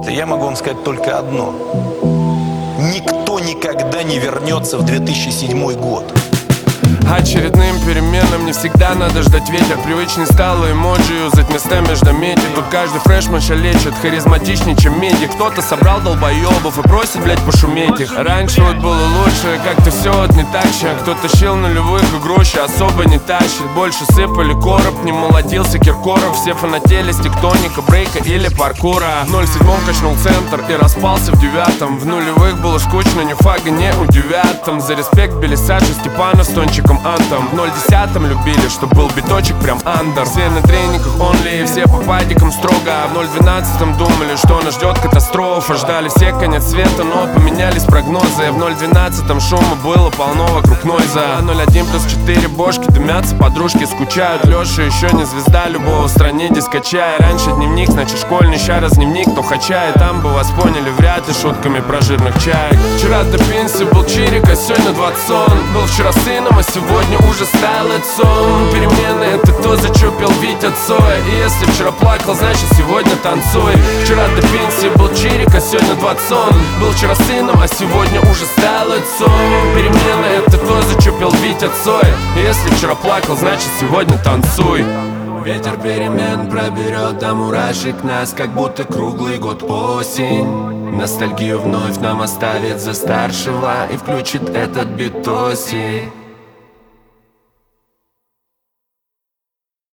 ребята, я могу вам сказать только одно. Никто никогда не вернется в 2007 год. Очередным переменам не всегда надо ждать ветер. Привычный стало эмоджи юзать места между мети. Тут каждый фрешман лечит, харизматичнее, чем медик. Кто-то собрал долбоебов и просит, блять, пошуметь их. Раньше вот было лучше, как-то все вот не так же. Кто тащил нулевых и гроши, особо не тащит. Больше сыпали короб, не молодился Киркоров. Все фанатели с тектоника, брейка или паркура. В 07-м качнул центр и распался в 9-м. В нулевых было скучно, ни фага не удивят там. За респект били Саша Степанов с тончиком антом. В 010-м любили, чтоб был биточек прям андер. Все на тренингах онли, все по падикам строго. А в 012-м думали, что нас ждет катастрофа. Ждали все конец света, но поменялись прогнозы. В 012-м шума было полно вокруг нойза. 01+4 бошки дымятся, подружки скучают. Леша еще не звезда, любого в стране дискачая. Раньше дневник, значит школьный, ща раз дневник, то хачает. Там бы вас поняли вряд ли шутками про жирных чаек. Вчера до пенсии был чирик, а сегодня 20 он. Был вчера сыном, а сегодня уже стал отцом. Перемены — это то, за что пел Витя Цоя. И если вчера плакал, значит сегодня танцуй. Вчера до пенсии был чирик, а сегодня 20 он. Был вчера сыном, а сегодня уже стал отцом. Перемены — это то, за что пел Витя Цоя. И если вчера плакал, значит сегодня танцуй. Ветер перемен проберет до мурашек нас, как будто круглый год осень. Ностальгию вновь нам оставит за старшего и включит этот битоси.